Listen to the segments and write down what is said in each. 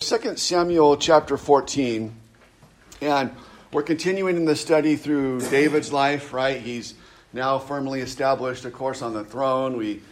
2 Samuel chapter 14, and we're continuing in the study through David's life, right? He's now firmly established, of course, on the throne. We've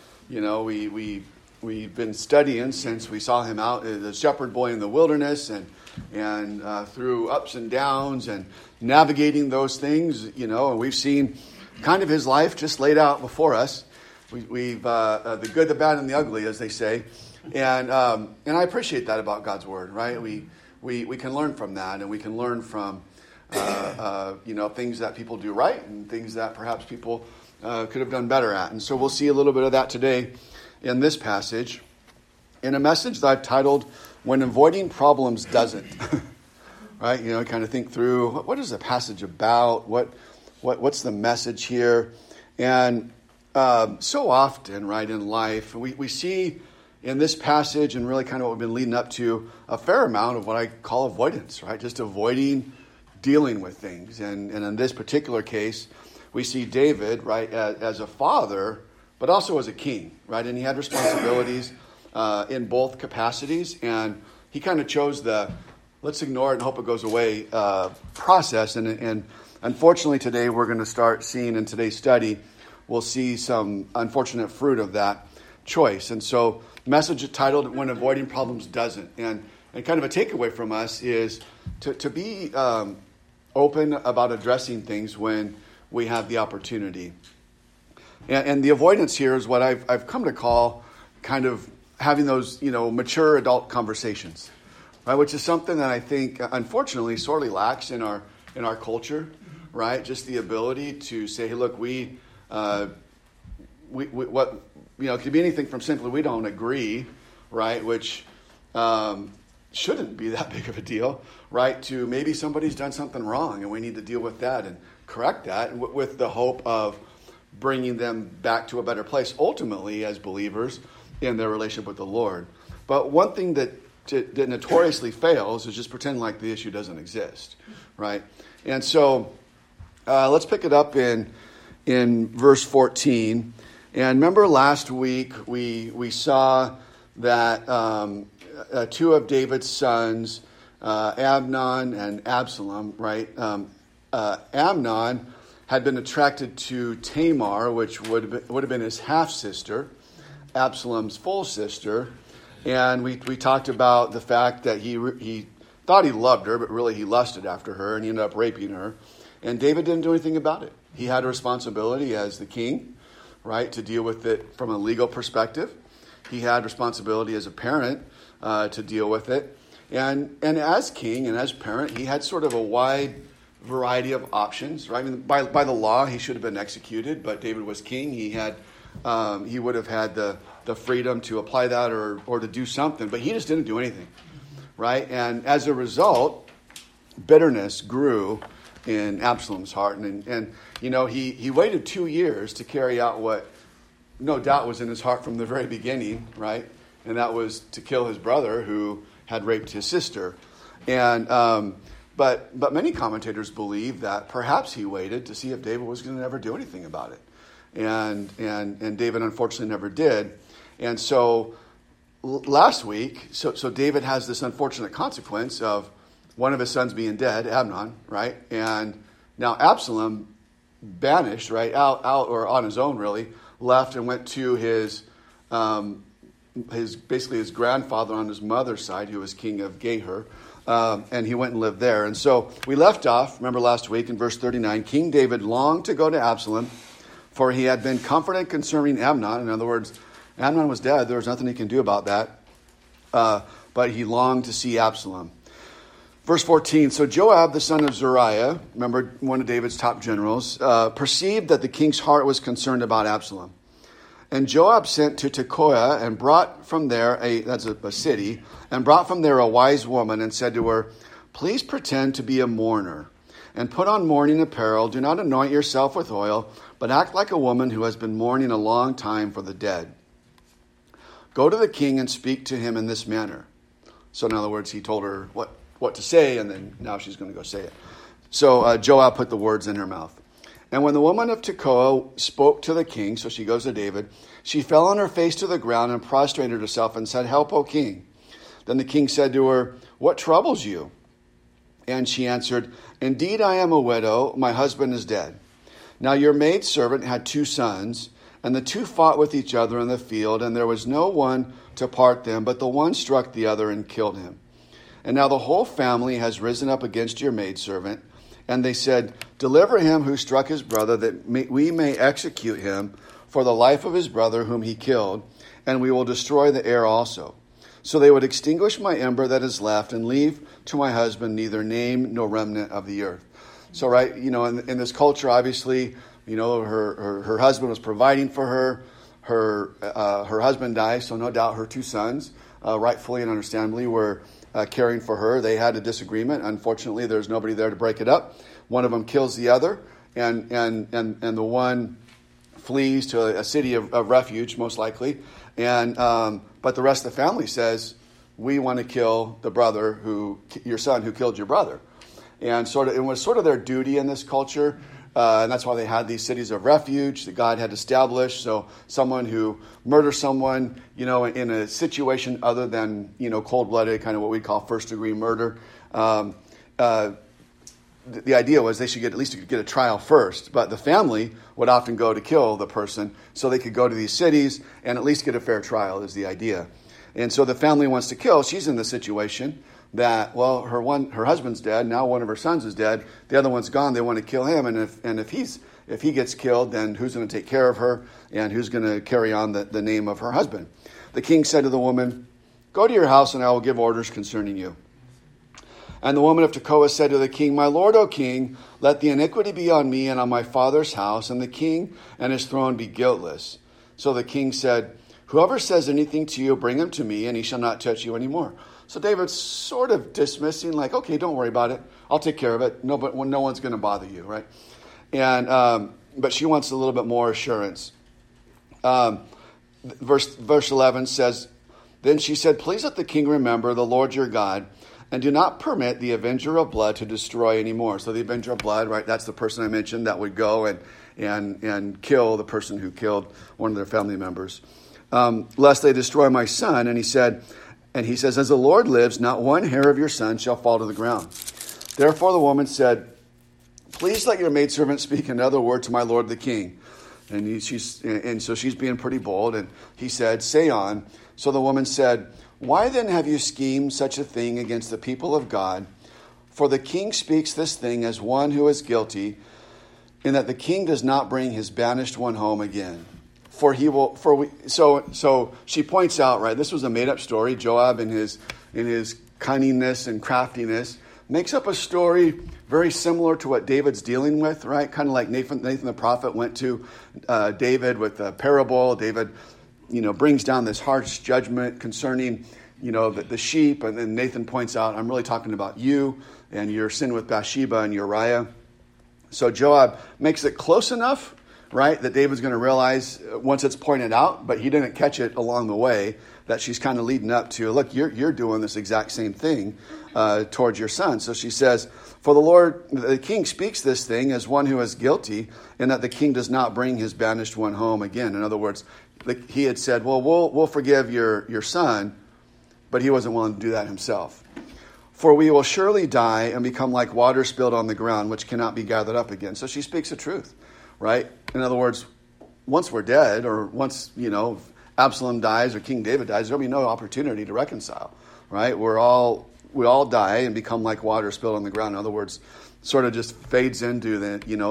been studying since we saw him out as a shepherd boy in the wilderness, and through ups and downs and navigating those things, and we've seen kind of his life just laid out before us. We've the good, the bad, and the ugly, as they say. And I appreciate that about God's word, right? We can learn from that, and we can learn from things that people do right and things that perhaps people could have done better at. And so we'll see a little bit of that today in this passage, in a message that I've titled "When Avoiding Problems Doesn't." Right? Kind of think through what is the passage about? What's the message here? And so often, right, in life, we see in this passage, and really kind of what we've been leading up to, a fair amount of what I call avoidance, right? Just avoiding dealing with things. And in this particular case, we see David, right, as a father, but also as a king, right? And he had responsibilities in both capacities, and he kind of chose the let's ignore it and hope it goes away process. And unfortunately today we're going to start seeing in today's study, we'll see some unfortunate fruit of that choice. And so message titled "When Avoiding Problems Doesn't." And kind of a takeaway from us is to be open about addressing things when we have the opportunity. And the avoidance here is what I've come to call kind of having those, mature adult conversations, right? Which is something that I think, unfortunately, sorely lacks in our culture, right? Just the ability to say, hey, look, it could be anything from simply we don't agree, right? Which shouldn't be that big of a deal, right? To maybe somebody's done something wrong and we need to deal with that and correct that with the hope of bringing them back to a better place, ultimately as believers in their relationship with the Lord. But one thing that notoriously fails is just pretend like the issue doesn't exist, right? And so let's pick it up in verse 14. And remember last week we saw that two of David's sons, Amnon and Absalom, right? Amnon had been attracted to Tamar, which would have been his half-sister, Absalom's full sister. And we talked about the fact that he thought he loved her, but really he lusted after her, and he ended up raping her. And David didn't do anything about it. He had a responsibility as the king, right, to deal with it from a legal perspective. He had responsibility as a parent to deal with it. And as king and as parent, he had sort of a wide variety of options, right? I mean, by the law, he should have been executed, but David was king. He would have had the freedom to apply that or to do something, but he just didn't do anything, right? And as a result, bitterness grew in Absalom's heart. And he waited 2 years to carry out what no doubt was in his heart from the very beginning, right? And that was to kill his brother who had raped his sister. And but many commentators believe that perhaps he waited to see if David was going to ever do anything about it. And David unfortunately never did. And so last week, so David has this unfortunate consequence of one of his sons being dead, Amnon, right? And now Absalom banished, right, out or on his own really, left and went to his grandfather on his mother's side, who was king of Gehur, and he went and lived there. And so we left off, remember last week in verse 39, King David longed to go to Absalom, for he had been comforted concerning Amnon. In other words, Amnon was dead. There was nothing he can do about that. But he longed to see Absalom. Verse 14, so Joab, the son of Zeruiah, remember one of David's top generals, perceived that the king's heart was concerned about Absalom. And Joab sent to Tekoa and brought from there a city, and brought from there a wise woman and said to her, please pretend to be a mourner and put on mourning apparel. Do not anoint yourself with oil, but act like a woman who has been mourning a long time for the dead. Go to the king and speak to him in this manner. So in other words, he told her what to say, and then now she's going to go say it. So Joab put the words in her mouth. And when the woman of Tekoa spoke to the king, so she goes to David, she fell on her face to the ground and prostrated herself and said, help, O king. Then the king said to her, "What troubles you?" And she answered, "Indeed, I am a widow. My husband is dead. Now your maidservant had 2 sons, and the 2 fought with each other in the field, and there was no one to part them, but the one struck the other and killed him. And now the whole family has risen up against your maidservant." And they said, "Deliver him who struck his brother, that we may execute him for the life of his brother whom he killed, and we will destroy the heir also. So they would extinguish my ember that is left, and leave to my husband neither name nor remnant of the earth." So, right, in this culture, obviously, her husband was providing for her. Her husband dies, so no doubt her 2 sons, rightfully and understandably, were caring for her. They had a disagreement. Unfortunately, there's nobody there to break it up. One of them kills the other, and the one flees to a city of refuge, most likely. But the rest of the family says, "We want to kill the brother your son who killed your brother." And it was sort of their duty in this culture. And that's why they had these cities of refuge that God had established. So someone who murders someone, in a situation other than, cold-blooded, kind of what we call first-degree murder, the idea was they should at least get a trial first. But the family would often go to kill the person so they could go to these cities and at least get a fair trial is the idea. And so the family wants to kill. She's in the situation that, well, her husband's dead. Now one of her sons is dead. The other one's gone. They want to kill him. And if he gets killed, then who's going to take care of her? And who's going to carry on the name of her husband? The king said to the woman, "Go to your house, and I will give orders concerning you." And the woman of Tekoa said to the king, "My lord, O king, let the iniquity be on me and on my father's house, and the king and his throne be guiltless." So the king said, "Whoever says anything to you, bring him to me, and he shall not touch you anymore." So David's sort of dismissing, like, "Okay, don't worry about it. I'll take care of it. No one's going to bother you," right? And but she wants a little bit more assurance. Verse 11 says, "Then she said, 'Please let the king remember the Lord your God, and do not permit the avenger of blood to destroy anymore.'" So the avenger of blood, right? That's the person I mentioned that would go and kill the person who killed one of their family members. "Lest they destroy my son." And he says, "As the Lord lives, not one hair of your son shall fall to the ground." Therefore the woman said, "Please let your maidservant speak another word to my lord the king." And so she's being pretty bold. And he said, "Say on." So the woman said, "Why then have you schemed such a thing against the people of God? For the king speaks this thing as one who is guilty, in that the king does not bring his banished one home again. So she points out, right, this was a made-up story. Joab, in his cunningness and craftiness, makes up a story very similar to what David's dealing with, right? Kind of like Nathan the prophet went to David with a parable. David, brings down this harsh judgment concerning, the sheep. And then Nathan points out, "I'm really talking about you and your sin with Bathsheba and Uriah." So Joab makes it close enough, right, that David's going to realize once it's pointed out, but he didn't catch it along the way, that she's kind of leading up to, look, you're doing this exact same thing towards your son. So she says, "For the king speaks this thing as one who is guilty, in that the king does not bring his banished one home again." In other words, he had said, "Well, we'll forgive your son," but he wasn't willing to do that himself. "For we will surely die and become like water spilled on the ground, which cannot be gathered up again." So she speaks the truth, right? In other words, once we're dead, or once, Absalom dies or King David dies, there'll be no opportunity to reconcile, right? We all die and become like water spilled on the ground. In other words, sort of just fades into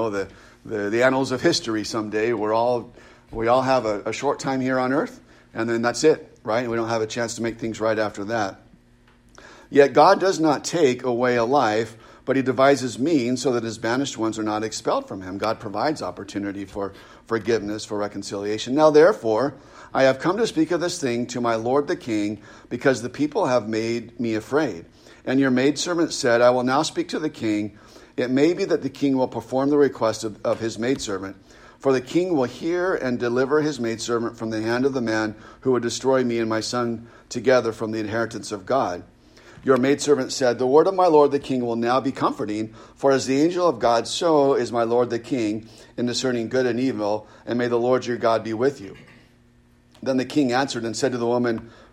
the annals of history someday. We all have a short time here on earth, and then that's it, right? And we don't have a chance to make things right after that. "Yet God does not take away a life, but he devises means so that his banished ones are not expelled from him." God provides opportunity for forgiveness, for reconciliation. "Now, therefore, I have come to speak of this thing to my lord the king, because the people have made me afraid. And your maidservant said, I will now speak to the king. It may be that the king will perform the request of his maidservant. For the king will hear and deliver his maidservant from the hand of the man who would destroy me and my son together from the inheritance of God. Your maidservant said, the word of my lord the king will now be comforting, for as the angel of God, so is my lord the king in discerning good and evil, and may the Lord your God be with you. Then the king answered and said to the woman,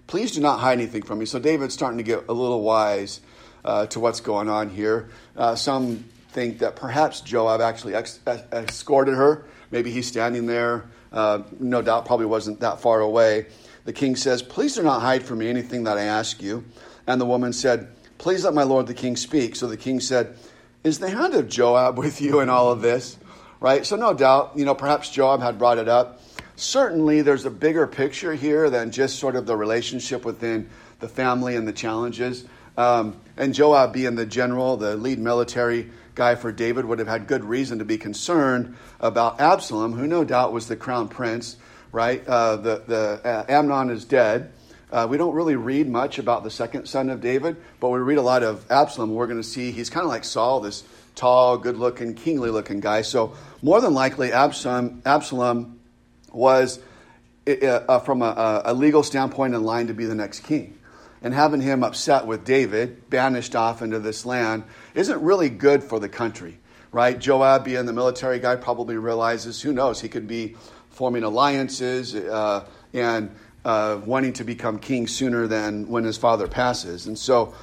please do not hide anything from me. So David's starting to get a little wise to what's going on here. Some think that perhaps Joab actually escorted her. Maybe he's standing there. No doubt probably wasn't that far away. The king says, please do not hide from me anything that I ask you. And the woman said, please let my lord the king speak. So the king said, is the hand of Joab with you in all of this? Right? So no doubt, perhaps Joab had brought it up. Certainly there's a bigger picture here than just sort of the relationship within the family and the challenges. And Joab, being the general, the lead military guy for David, would have had good reason to be concerned about Absalom, who no doubt was the crown prince, right? Amnon is dead. We don't really read much about the second son of David, but we read a lot of Absalom. We're going to see he's kind of like Saul, this tall, good-looking, kingly-looking guy. So more than likely, Absalom was, from a legal standpoint, in line to be the next king. And having him upset with David, banished off into this land, isn't really good for the country, right? Joab, being the military guy, probably realizes, who knows, he could be forming alliances and wanting to become king sooner than when his father passes. And so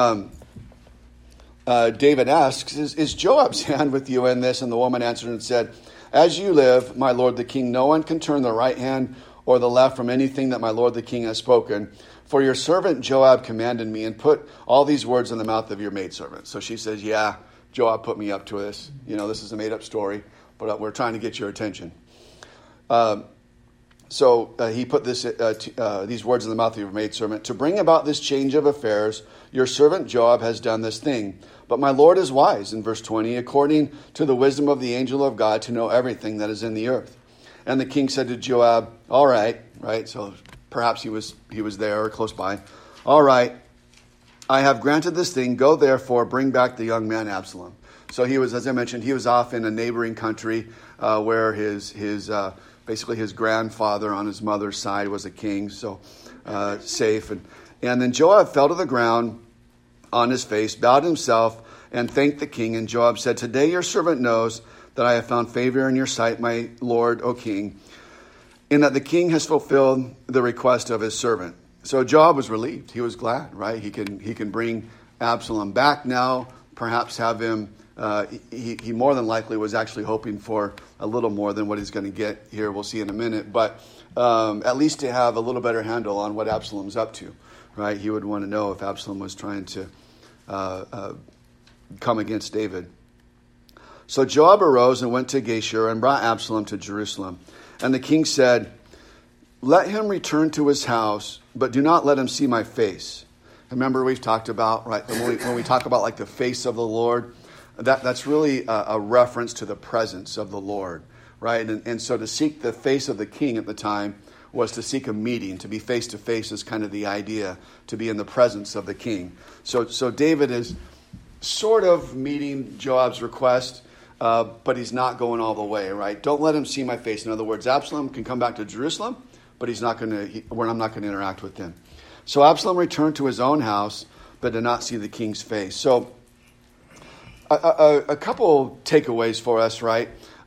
David asks, is Joab's hand with you in this? And the woman answered and said, as you live, my lord the king, no one can turn the right hand or the left from anything that my lord the king has spoken. For your servant Joab commanded me and put all these words in the mouth of your maidservant. So she says, yeah, Joab put me up to this. This is a made-up story, but we're trying to get your attention. So he put these words in the mouth of your maidservant. To bring about this change of affairs, your servant Joab has done this thing. But my Lord is wise, in verse 20, according to the wisdom of the angel of God, to know everything that is in the earth. And the king said to Joab, all right, so perhaps he was there or close by. All right, I have granted this thing. Go therefore, bring back the young man Absalom. So he was, as I mentioned, he was off in a neighboring country where his basically his grandfather on his mother's side was a king, so safe. And then Joab fell to the ground on his face, bowed himself, and thanked the king. And Joab said, today your servant knows that I have found favor in your sight, my lord, O king, in that the king has fulfilled the request of his servant. So Joab was relieved. He was glad, right? He can bring Absalom back now, perhaps have him. He more than likely was actually hoping for a little more than what he's going to get here. We'll see in a minute. But at least to have a little better handle on what Absalom's up to, right? He would want to know if Absalom was trying to come against David. So Joab arose and went to Geshur and brought Absalom to Jerusalem. And the king said, let him return to his house, but do not let him see my face. Remember, we've talked about, right, when we talk about like the face of the Lord, that's really a reference to the presence of the Lord, right? And so to seek the face of the king at the time was to seek a meeting. To be face to face is kind of the idea, to be in the presence of the king. So David is sort of meeting Joab's request, but he's not going all the way, right? Don't let him see my face. In other words, Absalom can come back to Jerusalem, but I'm not going to interact with him. So Absalom returned to his own house, but did not see the king's face. So a couple takeaways for us, right?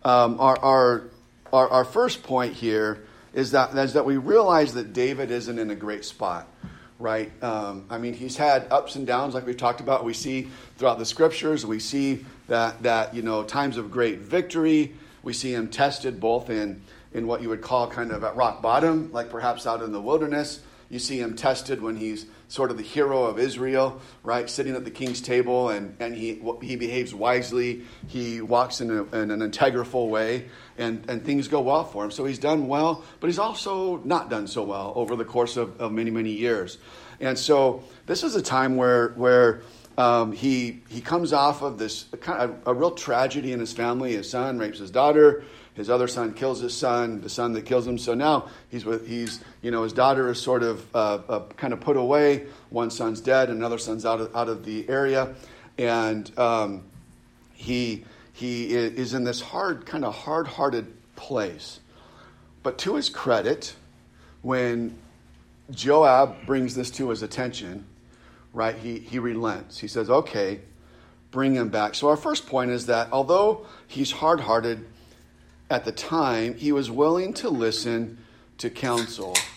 Our first point here is that we realize that David isn't in a great spot, right? He's had ups and downs like we've talked about. We see throughout the scriptures, we see that times of great victory. We see him tested both in what you would call kind of at rock bottom, like perhaps out in the wilderness. You see him tested when he's sort of the hero of Israel, right? Sitting at the king's table, and he behaves wisely. He walks in an integral way, and things go well for him. So he's done well, but he's also not done so well over the course of many, many years. And so this is a time where he comes off of this kind of a real tragedy in his family. His son rapes his daughter. His other son kills his son, the son that kills him. So now his daughter is sort of kind of put away. One son's dead, another son's out of the area, and he is in this hard-hearted place. But to his credit, when Joab brings this to his attention, right, he relents. He says, "Okay, bring him back." So our first point is that although he's hard-hearted at the time, he was willing to listen to counsel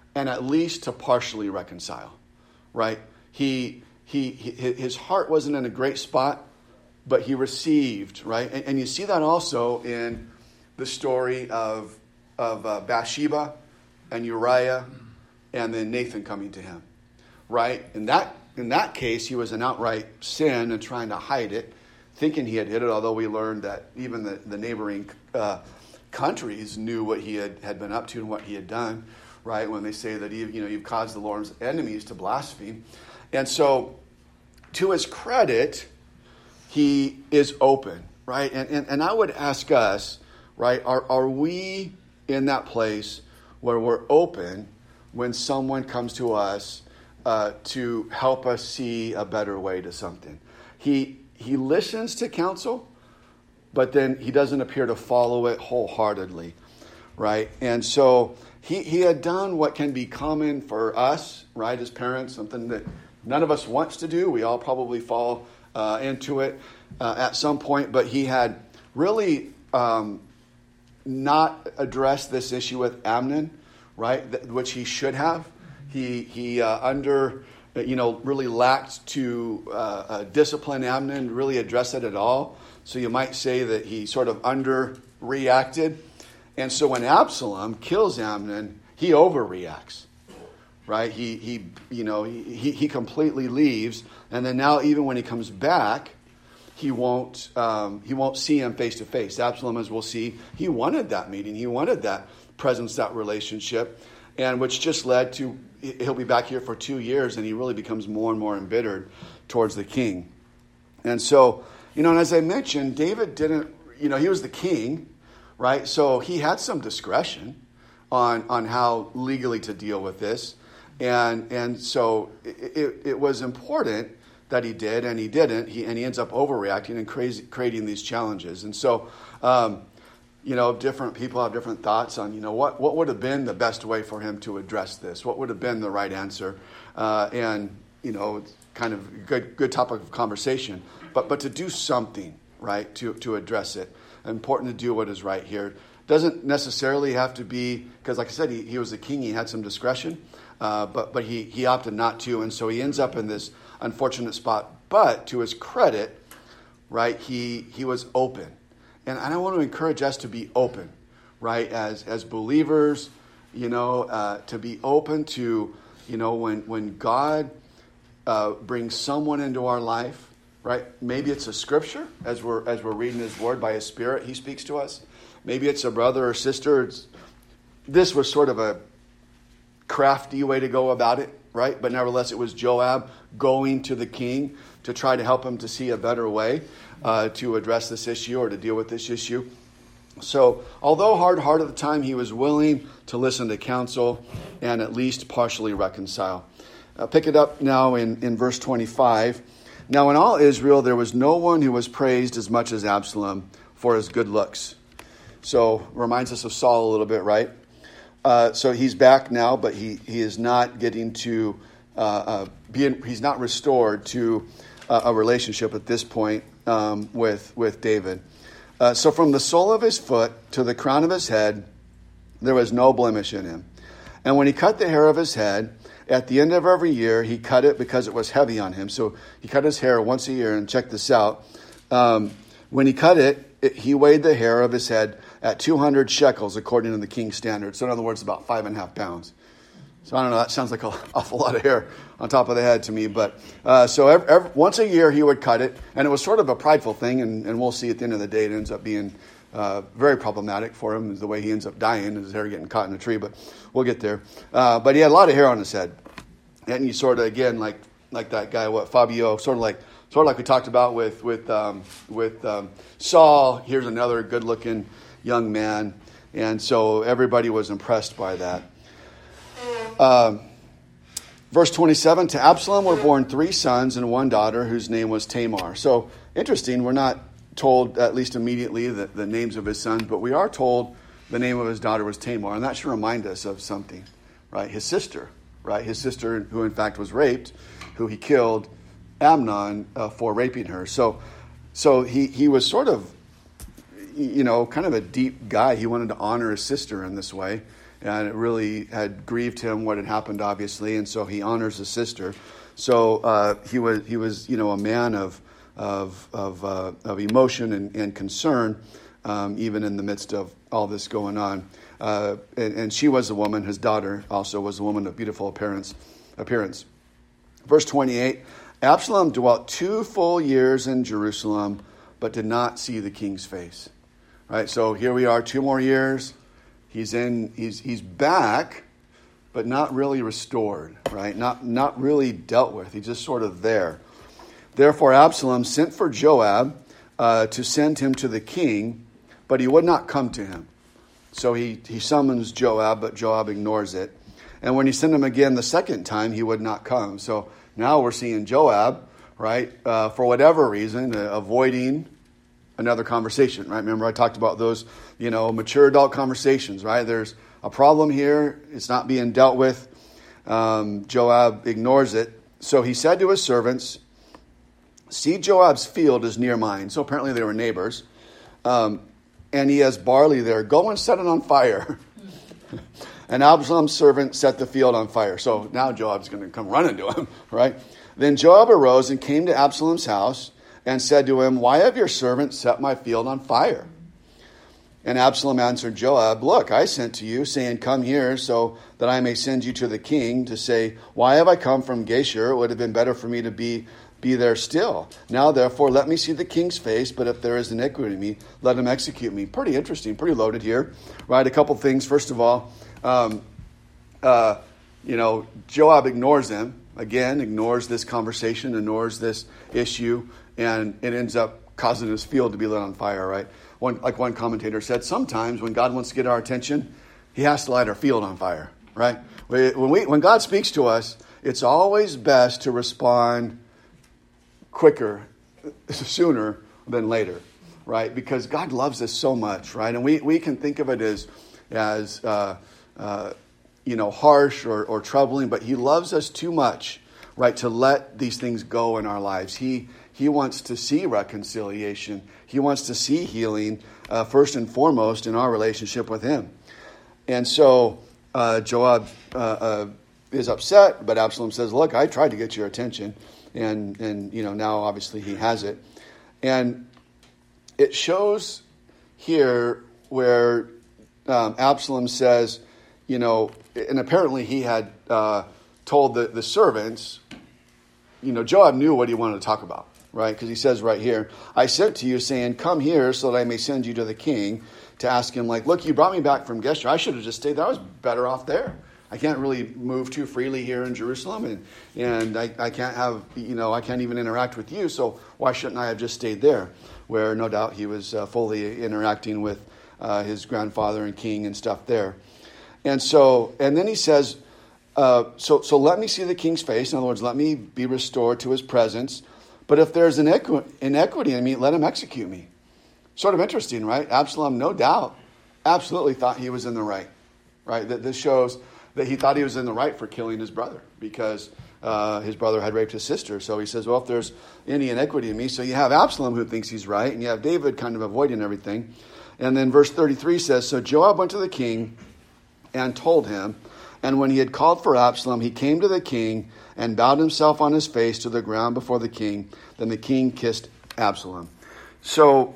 and at least to partially reconcile, right? His heart wasn't in a great spot, but he received, right? And you see that also in the story of Bathsheba and Uriah, and then Nathan coming to him, right? In that case, he was in outright sin and trying to hide it, thinking he had hid it, although we learned that even the neighboring countries knew what he had been up to and what he had done, right? When they say that you've caused the Lord's enemies to blaspheme. And so, to his credit, he is open, right? And I would ask us, right, are we in that place where we're open when someone comes to us to help us see a better way to something? He listens to counsel, but then he doesn't appear to follow it wholeheartedly, right? And so he had done what can be common for us, right, as parents, something that none of us wants to do. We all probably fall into it at some point, but he had really not addressed this issue with Amnon, right, which he should have. He really lacked to discipline Amnon, really address it at all. So you might say that he sort of underreacted. And so when Absalom kills Amnon, he overreacts, right? He completely leaves, and then now even when he comes back, he won't see him face to face. Absalom, as we'll see, he wanted that meeting, he wanted that presence, that relationship, and which just led to he'll be back here for 2 years, and he really becomes more and more embittered towards the king. And so, and as I mentioned, David didn't, he was the king, right? So he had some discretion on how legally to deal with this. And so it was important that he did, and he didn't. He ends up overreacting and creating these challenges. And so, different people have different thoughts on, what would have been the best way for him to address this? What would have been the right answer? It's kind of good topic of conversation. But to do something, right, to address it. Important to do what is right here. Doesn't necessarily have to be, because like I said, he was a king, he had some discretion, but he opted not to, and so he ends up in this unfortunate spot. But to his credit, right, he was open. And I want to encourage us to be open, right, as believers, to be open to, when God brings someone into our life, right? Maybe it's a scripture as we're reading his word by his Spirit, he speaks to us. Maybe it's a brother or sister. This was sort of a crafty way to go about it, right? But nevertheless, it was Joab going to the king to try to help him to see a better way to address this issue or to deal with this issue. So, although hard-hearted at the time, he was willing to listen to counsel and at least partially reconcile. Pick it up now in verse 25. Now in all Israel, there was no one who was praised as much as Absalom for his good looks. So, reminds us of Saul a little bit, right? So he's back now, but he is not getting to he's not restored to a relationship at this point with David. So from the sole of his foot to the crown of his head, there was no blemish in him. And when he cut the hair of his head, at the end of every year, he cut it because it was heavy on him. So he cut his hair once a year, and check this out. When he cut it, he weighed the hair of his head at 200 shekels, according to the king's standard. So in other words, about 5.5 pounds. So I don't know, that sounds like an awful lot of hair on top of the head to me. But so once a year he would cut it, and it was sort of a prideful thing, and we'll see at the end of the day it ends up being very problematic for him, is the way he ends up dying, his hair getting caught in a tree, but we'll get there. But he had a lot of hair on his head. And you sort of, again, like that guy, Fabio, sort of like we talked about with Saul. Here's another good-looking young man, and so everybody was impressed by that. Verse 27, to Absalom were born 3 sons and 1 daughter, whose name was Tamar. So, interesting, we're not told, at least immediately, the names of his sons, but we are told the name of his daughter was Tamar, and that should remind us of something, right? His sister, right? His sister, who in fact was raped, who he killed Amnon for raping her. So he was sort of, kind of a deep guy. He wanted to honor his sister in this way. and it really had grieved him what had happened, obviously, and so he honors his sister. So he was a man of emotion and concern, even in the midst of all this going on. And she was a woman. His daughter also was a woman of beautiful appearance. Verse 28, Absalom dwelt 2 full years in Jerusalem, but did not see the king's face. Right, so here we are, 2 more years. He's back, but not really restored. Right, not really dealt with. He's just sort of there. Therefore, Absalom sent for Joab to send him to the king, but he would not come to him. So he summons Joab, but Joab ignores it. And when he sent him again the second time, he would not come. So now we're seeing Joab, right, for whatever reason, avoiding another conversation, right? Remember I talked about those, mature adult conversations, right? There's a problem here. It's not being dealt with. Joab ignores it. So he said to his servants, see, Joab's field is near mine. So apparently they were neighbors. And he has barley there. Go and set it on fire. And Absalom's servant set the field on fire. So now Joab's going to come running to him, right? Then Joab arose and came to Absalom's house and said to him, why have your servants set my field on fire? And Absalom answered Joab, look, I sent to you, saying, come here so that I may send you to the king to say, why have I come from Geshur? It would have been better for me to be there still. Now, therefore, let me see the king's face, but if there is iniquity in me, let him execute me. Pretty interesting, pretty loaded here, right? A couple things. First of all, Joab ignores him, again, ignores this conversation, ignores this issue, and it ends up causing his field to be lit on fire, right? One commentator said, sometimes when God wants to get our attention, he has to light our field on fire, right? When God speaks to us, it's always best to respond quicker, sooner than later, right? Because God loves us so much, right? And we can think of it as harsh or troubling, but he loves us too much, right, to let these things go in our lives. He wants to see reconciliation. He wants to see healing, first and foremost, in our relationship with him. And so Joab is upset, but Absalom says, look, I tried to get your attention, and now obviously he has it. And it shows here where Absalom says, and apparently he had told the servants, Joab knew what he wanted to talk about, right? Because he says right here, I sent to you saying, come here so that I may send you to the king to ask him, look, you brought me back from Geshur. I should have just stayed there. I was better off there. I can't really move too freely here in Jerusalem, and I can't have, I can't even interact with you, so why shouldn't I have just stayed there? Where no doubt he was fully interacting with his grandfather and king and stuff there. And then he says, so let me see the king's face. In other words, let me be restored to his presence. But if there's inequity in me, let him execute me. Sort of interesting, right? Absalom, no doubt, absolutely thought he was in the right? That this shows that he thought he was in the right for killing his brother because his brother had raped his sister. So he says, well, if there's any inequity in me. So you have Absalom who thinks he's right, and you have David kind of avoiding everything. And then verse 33 says, so Joab went to the king and told him, and when he had called for Absalom, he came to the king and bowed himself on his face to the ground before the king. Then the king kissed Absalom. So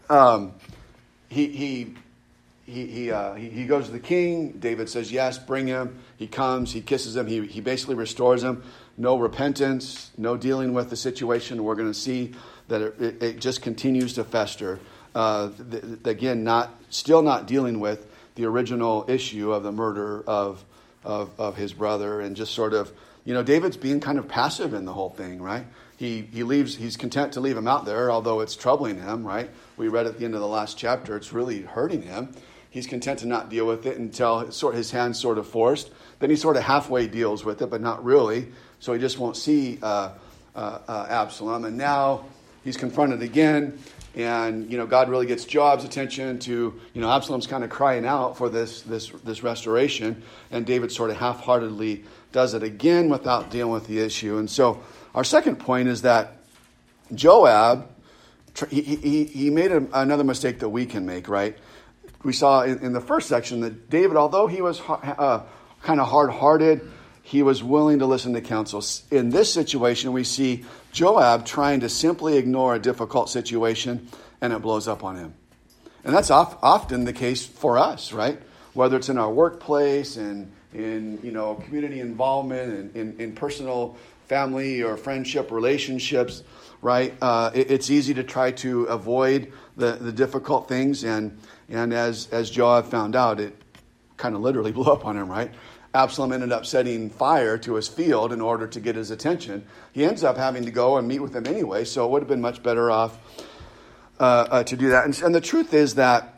he goes to the king. David says, yes, bring him. He comes, he kisses him. He basically restores him. No repentance, no dealing with the situation. We're going to see that it just continues to fester. Again, still not dealing with the original issue of the murder of his brother, and just sort of, David's being kind of passive in the whole thing, right? He leaves. He's content to leave him out there, although it's troubling him, right? We read at the end of the last chapter, it's really hurting him. He's content to not deal with it until his hand's sort of forced. Then he sort of halfway deals with it, but not really. So he just won't see Absalom. And now he's confronted again. And, God really gets Joab's attention to, Absalom's kind of crying out for this restoration. And David sort of half-heartedly does it again without dealing with the issue. And so our second point is that Joab, he made another mistake that we can make, right? we saw in the first section that David, although he was kind of hard-hearted, he was willing to listen to counsel. In this situation, we see Joab trying to simply ignore a difficult situation, and it blows up on him. And that's often the case for us, right? Whether it's in our workplace and in community involvement and in personal family or friendship relationships, right? It's easy to try to avoid the difficult things, and as Joab found out, it kind of literally blew up on him, right? Absalom ended up setting fire to his field in order to get his attention. He ends up having to go and meet with him anyway, so it would have been much better off to do that. And the truth is that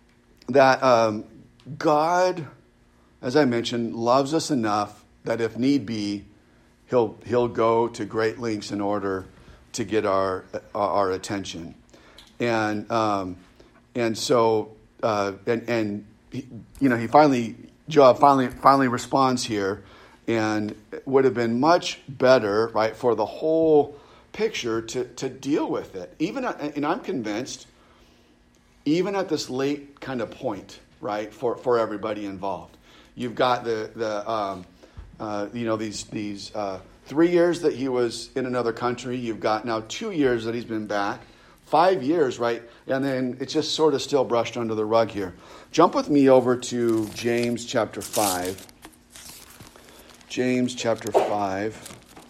God, as I mentioned, loves us enough that if need be, He'll go to great lengths in order to get our attention, and so Joab finally responds here, and it would have been much better, right, for the whole picture to deal with it. And I'm convinced, even at this late kind of point, right, for everybody involved, you've got these 3 years that he was in another country. You've got now 2 years that he's been back, 5 years, right, and then it's just sort of still brushed under the rug here. Jump with me over to James chapter 5. James chapter 5.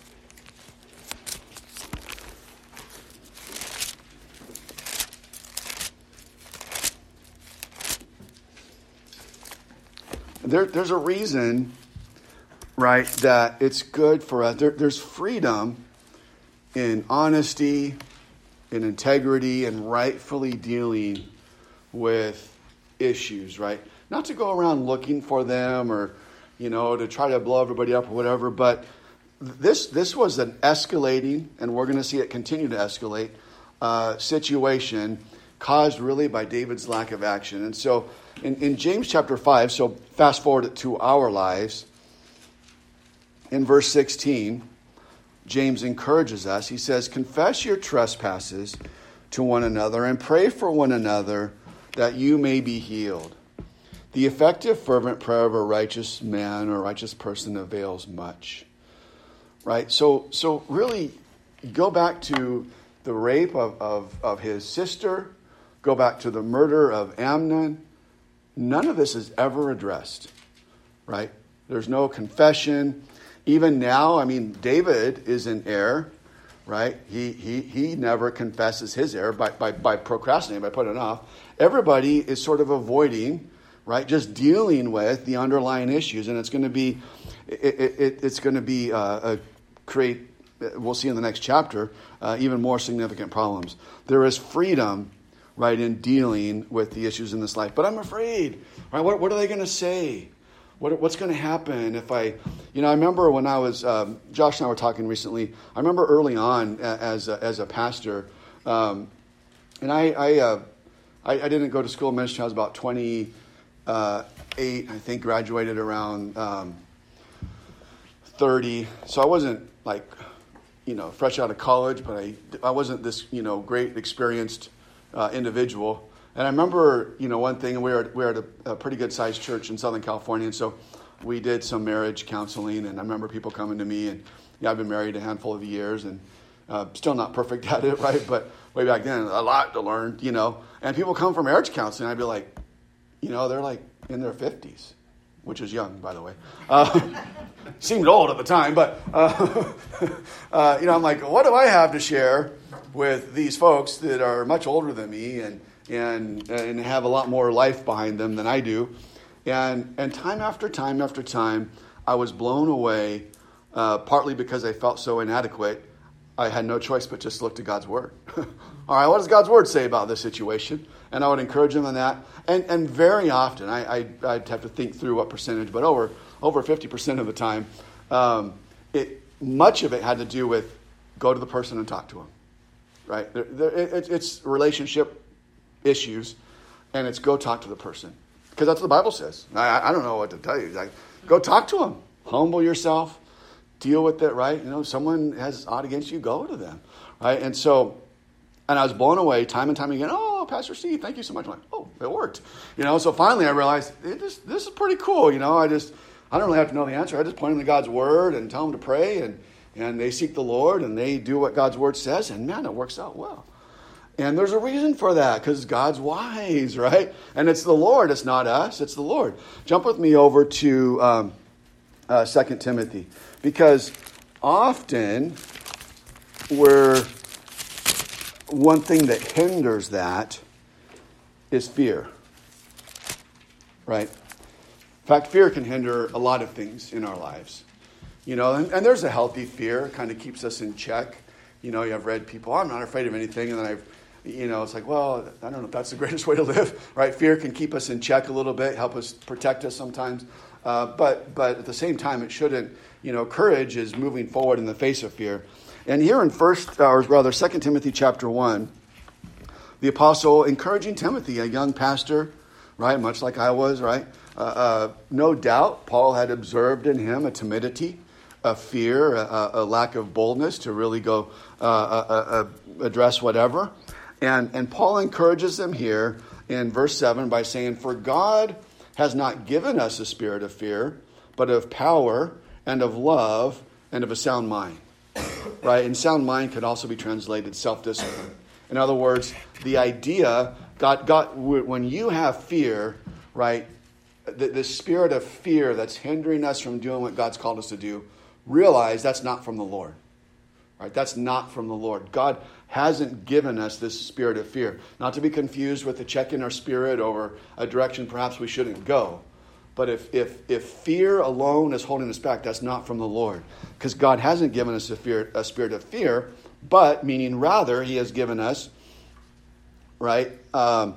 There's a reason, right, that it's good for us. There's freedom in honesty, in integrity, and rightfully dealing with issues, right? Not to go around looking for them or, to try to blow everybody up or whatever, but this was an escalating, and we're going to see it continue to escalate, situation caused really by David's lack of action. And so in James chapter 5, so fast forward it to our lives, in verse 16, James encourages us. He says, "Confess your trespasses to one another and pray for one another that you may be healed. The effective, fervent prayer of a righteous man or righteous person avails much." Right? So really, go back to the rape of his sister, go back to the murder of Amnon. None of this is ever addressed, right? There's no confession. Even now, David is in error, right? He never confesses his error by procrastinating, by putting it off. Everybody is sort of avoiding, right? Just dealing with the underlying issues, and it's going to be, create. We'll see in the next chapter even more significant problems. There is freedom, right, in dealing with the issues in this life, but I'm afraid, right? What are they going to say? What's going to happen if I remember when I was, Josh and I were talking recently, I remember early on as a pastor, and I didn't go to school of ministry. I was about 28, I think, graduated around 30. So I wasn't fresh out of college, but I wasn't this, great experienced individual. And I remember, one thing, we were at a pretty good-sized church in Southern California, and so we did some marriage counseling, and I remember people coming to me, and I've been married a handful of years, and still not perfect at it, right? But way back then, a lot to learn, And people come for marriage counseling, I'd be like, they're like in their 50s, which is young, by the way. Seemed old at the time, but, I'm like, what do I have to share with these folks that are much older than me and have a lot more life behind them than I do. And time after time after time, I was blown away, partly because I felt so inadequate. I had no choice but just look to God's Word. All right, what does God's Word say about this situation? And I would encourage them in that. And very often, I'd have to think through what percentage, but over 50% of the time, much of it had to do with go to the person and talk to them. Right? It's relationship issues, and it's go talk to the person, because that's what the Bible says. I don't know what to tell you. Go talk to them, humble yourself, deal with it. Right? Someone has odd against you, go to them. Right? And I was blown away time and time again. Oh, Pastor Steve, thank you so much. I'm like, oh, it worked. So finally I realized this is pretty cool. I don't really have to know the answer. I just point them to God's word and tell them to pray, and they seek the Lord and they do what God's word says, and man, it works out well. And there's a reason for that, because God's wise, right? And it's the Lord. It's not us. It's the Lord. Jump with me over to 2 Timothy, because often one thing that hinders that is fear, right? In fact, fear can hinder a lot of things in our lives, and there's a healthy fear, kind of keeps us in check. I've read people, I'm not afraid of anything, and then it's like, well, I don't know if that's the greatest way to live, right? Fear can keep us in check a little bit, help us protect us sometimes, but at the same time, it shouldn't. Courage is moving forward in the face of fear. And here in 2 Timothy chapter 1, the apostle encouraging Timothy, a young pastor, right, much like I was, right? No doubt Paul had observed in him a timidity, a fear, a lack of boldness to really go address whatever. And Paul encourages them here in verse 7 by saying, "For God has not given us a spirit of fear, but of power and of love and of a sound mind." Right? And sound mind could also be translated self-discipline. In other words, the idea, when you have fear, right, the spirit of fear that's hindering us from doing what God's called us to do, realize that's not from the Lord. Right? That's not from the Lord. God hasn't given us this spirit of fear. Not to be confused with the check in our spirit over a direction perhaps we shouldn't go. But if fear alone is holding us back, that's not from the Lord. Because God hasn't given us a spirit of fear, but meaning rather He has given us, right, a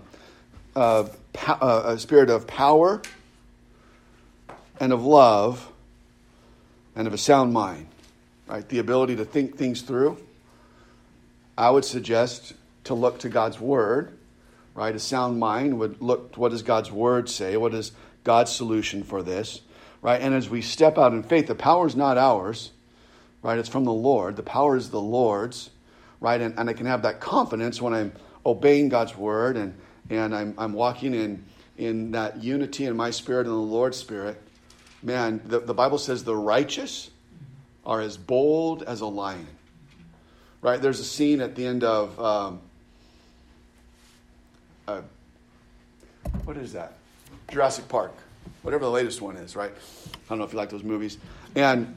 spirit of power and of love and of a sound mind. Right, the ability to think things through. I would suggest to look to God's word. Right, a sound mind would look, what does God's word say? What is God's solution for this? Right, and as we step out in faith, the power is not ours. Right, it's from the Lord. The power is the Lord's. Right, and I can have that confidence when I'm obeying God's word and I'm walking in that unity in my spirit and the Lord's spirit. Man, the Bible says the righteous are as bold as a lion. Right? There's a scene at the end of, what is that? Jurassic Park. Whatever the latest one is, right? I don't know if you like those movies. And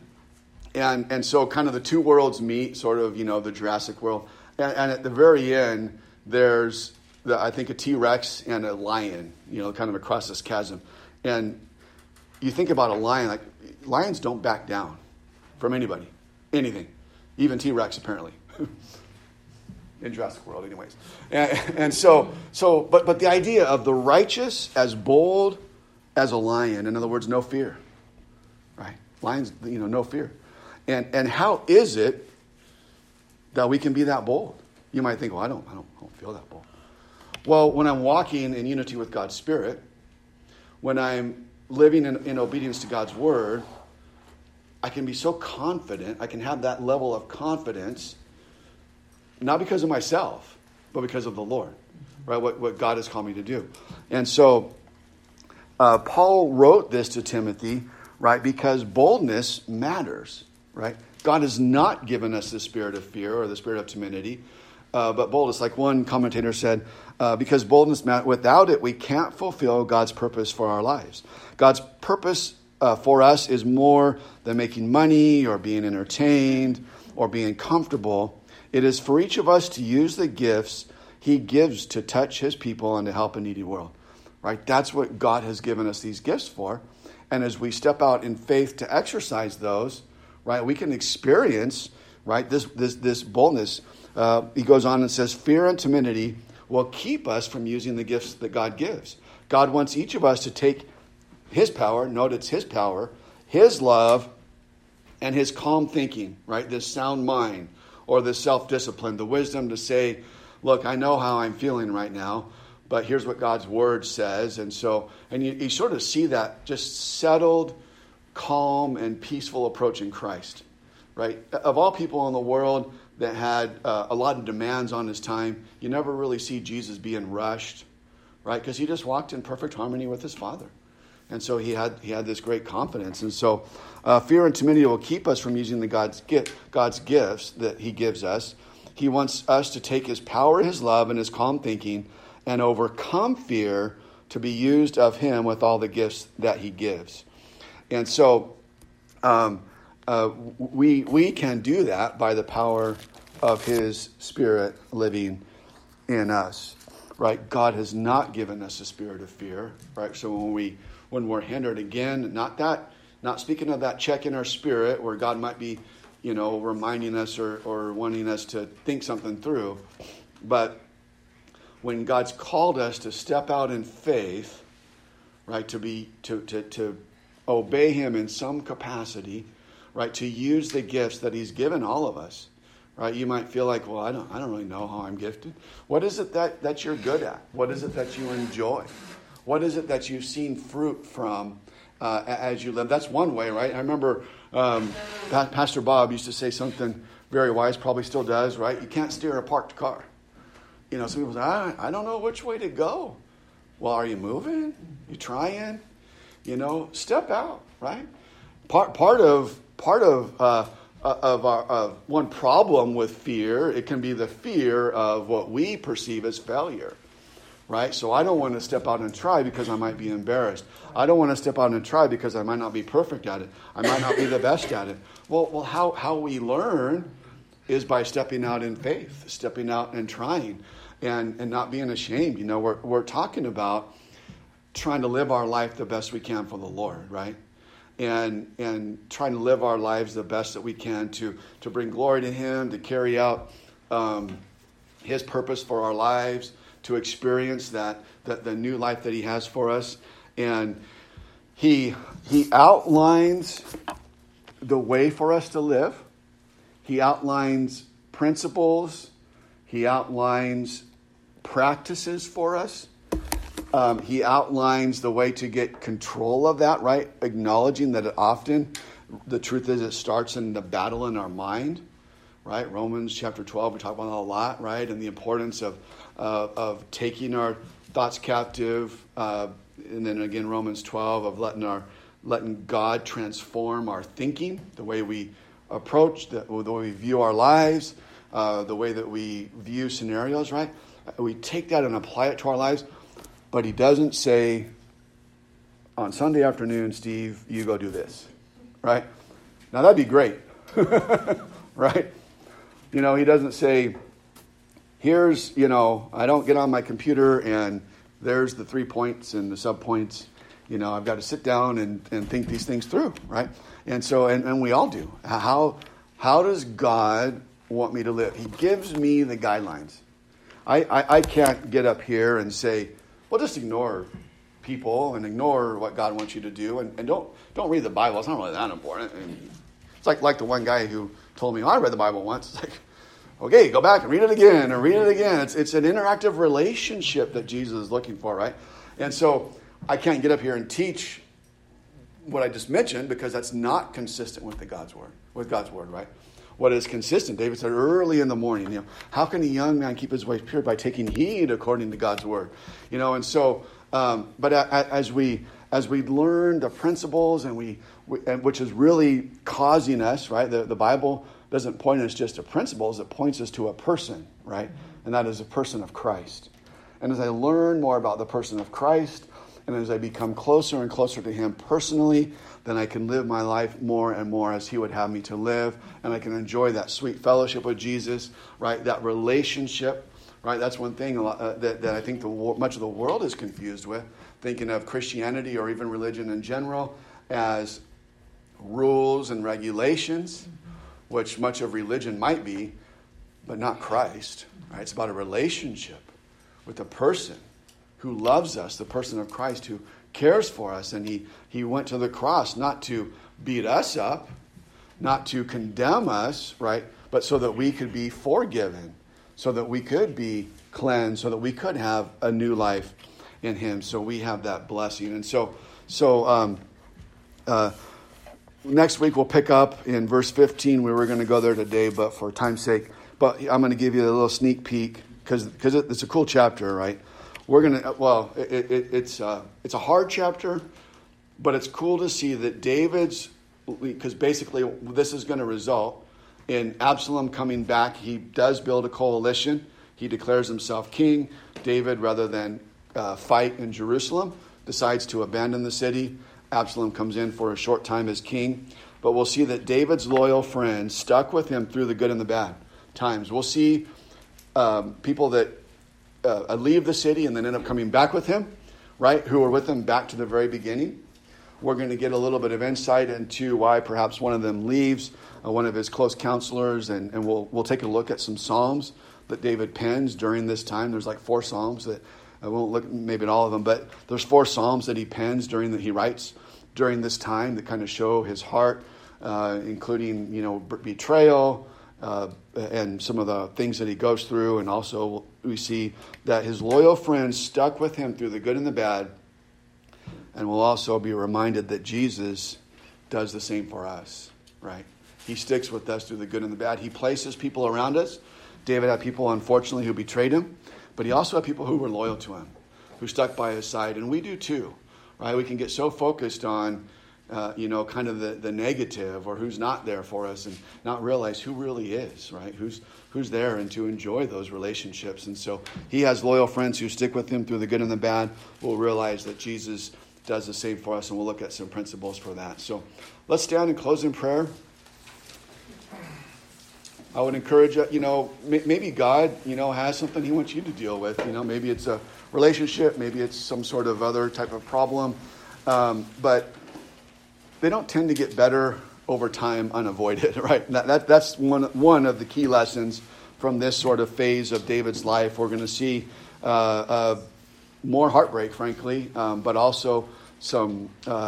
so kind of the two worlds meet, sort of, the Jurassic world. And at the very end, there's, I think, a T-Rex and a lion, kind of across this chasm. And you think about a lion, like, lions don't back down from anybody, anything, even T-Rex apparently, in Jurassic World, anyways. And so, but the idea of the righteous as bold as a lion, in other words, no fear, right? Lions, no fear. And how is it that we can be that bold? You might think, well, I don't feel that bold. Well, when I'm walking in unity with God's Spirit, when I'm living in obedience to God's word, I can be so confident, I can have that level of confidence, not because of myself, but because of the Lord, right? What God has called me to do. And so Paul wrote this to Timothy, right? Because boldness matters, right? God has not given us the spirit of fear or the spirit of timidity, but boldness. Like one commentator said, because boldness matters, without it, we can't fulfill God's purpose for our lives. God's purpose for us is more than making money or being entertained or being comfortable. It is for each of us to use the gifts He gives to touch His people and to help a needy world. Right? That's what God has given us these gifts for. And as we step out in faith to exercise those, right, we can experience, right, this boldness. He goes on and says, fear and timidity will keep us from using the gifts that God gives. God wants each of us to take His power, note it's His power, His love, and His calm thinking, right? This sound mind or this self-discipline, the wisdom to say, look, I know how I'm feeling right now, but here's what God's word says. And you sort of see that just settled, calm, and peaceful approach in Christ, right? Of all people in the world, that had a lot of demands on his time, you never really see Jesus being rushed, right? Because he just walked in perfect harmony with his Father. And so he had this great confidence. And so fear and timidity will keep us from using God's gifts that he gives us. He wants us to take his power, his love, and his calm thinking and overcome fear to be used of him with all the gifts that he gives. And so we can do that by the power of his Spirit living in us, right? God has not given us a spirit of fear, right? So when we're hindered, again, not speaking of that check in our spirit where God might be, reminding us or wanting us to think something through, but when God's called us to step out in faith, right, to obey him in some capacity, right, to use the gifts that he's given all of us, right? You might feel like, well, I don't really know how I'm gifted. What is it that you're good at? What is it that you enjoy? What is it that you've seen fruit from as you live? That's one way, right? I remember Pastor Bob used to say something very wise, probably still does, right? You can't steer a parked car. Some people say, I don't know which way to go. Well, are you moving? You trying? Step out, right? Part of one problem with fear, it can be the fear of what we perceive as failure, right? So I don't want to step out and try because I might be embarrassed. I don't want to step out and try because I might not be perfect at it. I might not be the best at it. Well, how we learn is by stepping out in faith, stepping out and trying, and not being ashamed. We're talking about trying to live our life the best we can for the Lord, right? And trying to live our lives the best that we can to bring glory to him, to carry out his purpose for our lives, to experience the new life that he has for us. And he outlines the way for us to live. He outlines principles. He outlines practices for us. He outlines the way to get control of that, right? Acknowledging that the truth is it starts in the battle in our mind, right? Romans chapter 12, we talk about that a lot, right? And the importance of taking our thoughts captive. And then again, Romans 12, of letting God transform our thinking, the way we approach, the way we view our lives, the way that we view scenarios, right? We take that and apply it to our lives. But he doesn't say, on Sunday afternoon, Steve, you go do this, right? Now, that'd be great, right? He doesn't say, here's, I don't get on my computer and there's the 3 points and the subpoints. I've got to sit down and think these things through, right? And so, and we all do. How does God want me to live? He gives me the guidelines. I can't get up here and say, well, just ignore people and ignore what God wants you to do, and don't read the Bible. It's not really that important. And it's like the one guy who told me, I read the Bible once. It's like, okay, go back and read it again and read it again. It's an interactive relationship that Jesus is looking for, right? And so I can't get up here and teach what I just mentioned because that's not consistent with God's word, right? What is consistent? David said early in the morning, how can a young man keep his way pure? By taking heed according to God's word, and so, but as we learn the principles and which is really causing us, right? The Bible doesn't point us just to principles; it points us to a person, right? And that is a person of Christ. And as I learn more about the person of Christ, and as I become closer and closer to him personally, then I can live my life more and more as he would have me to live. And I can enjoy that sweet fellowship with Jesus, right? That relationship, right? That's one thing that I think much of the world is confused with, thinking of Christianity or even religion in general as rules and regulations, which much of religion might be, but not Christ, right? It's about a relationship with a person who loves us, the person of Christ who cares for us. And he went to the cross not to beat us up, not to condemn us, right? But so that we could be forgiven, so that we could be cleansed, so that we could have a new life in him. So we have that blessing. And so next week we'll pick up in verse 15. We were going to go there today, but for time's sake, but I'm going to give you a little sneak peek because it's a cool chapter, right? We're going to, it's a hard chapter, but it's cool to see that David's, because basically this is going to result in Absalom coming back. He does build a coalition. He declares himself king. David, rather than fight in Jerusalem, decides to abandon the city. Absalom comes in for a short time as king. But we'll see that David's loyal friends stuck with him through the good and the bad times. We'll see people that leave the city and then end up coming back with him, right, who were with him back to the very beginning. We're going to get a little bit of insight into why perhaps one of them leaves, one of his close counselors, and we'll take a look at some psalms that David pens during this time. There's like 4 psalms that I won't look maybe at all of them, but there's 4 psalms that he pens he writes during this time that kind of show his heart, including betrayal and some of the things that he goes through, and also we see that his loyal friends stuck with him through the good and the bad. And we'll also be reminded that Jesus does the same for us, right? He sticks with us through the good and the bad. He places people around us. David had people, unfortunately, who betrayed him, but he also had people who were loyal to him, who stuck by his side, and we do too, right? We can get so focused on, kind of the negative or who's not there for us, and not realize who really is, right? Who's there, and to enjoy those relationships. And so he has loyal friends who stick with him through the good and the bad. We'll realize that Jesus does the same for us, and we'll look at some principles for that. So let's stand and close in prayer. I would encourage you, maybe God, has something he wants you to deal with. Maybe it's a relationship, maybe it's some sort of other type of problem. But they don't tend to get better over time unavoided, right? That's one of the key lessons from this sort of phase of David's life. We're going to see more heartbreak, frankly, but also some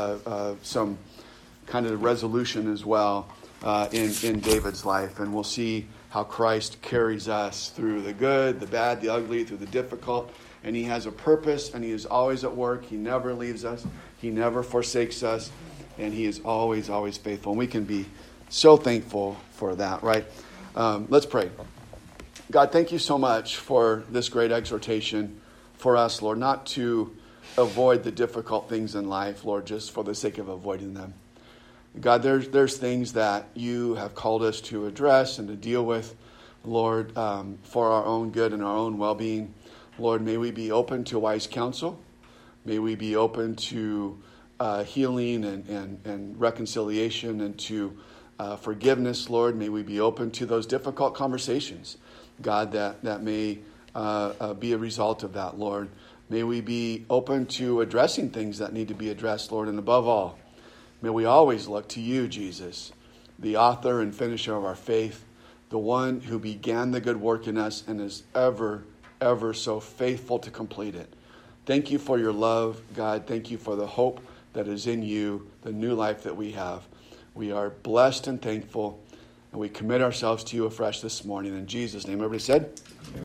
kind of resolution as well in David's life. And we'll see how Christ carries us through the good, the bad, the ugly, through the difficult. And he has a purpose, and he is always at work. He never leaves us. He never forsakes us. And he is always, always faithful. And we can be so thankful for that, right? Let's pray. God, thank you so much for this great exhortation for us, Lord, not to avoid the difficult things in life, Lord, just for the sake of avoiding them. God, there's things that you have called us to address and to deal with, Lord, for our own good and our own well-being. Lord, may we be open to wise counsel. May we be open to healing and reconciliation and to forgiveness, Lord. May we be open to those difficult conversations, God, that may be a result of that, Lord. May we be open to addressing things that need to be addressed, Lord. And above all, may we always look to you, Jesus, the author and finisher of our faith, the one who began the good work in us and is ever, ever so faithful to complete it. Thank you for your love, God. Thank you for the hope that is in you, the new life that we have. We are blessed and thankful, and we commit ourselves to you afresh this morning. In Jesus' name, everybody said...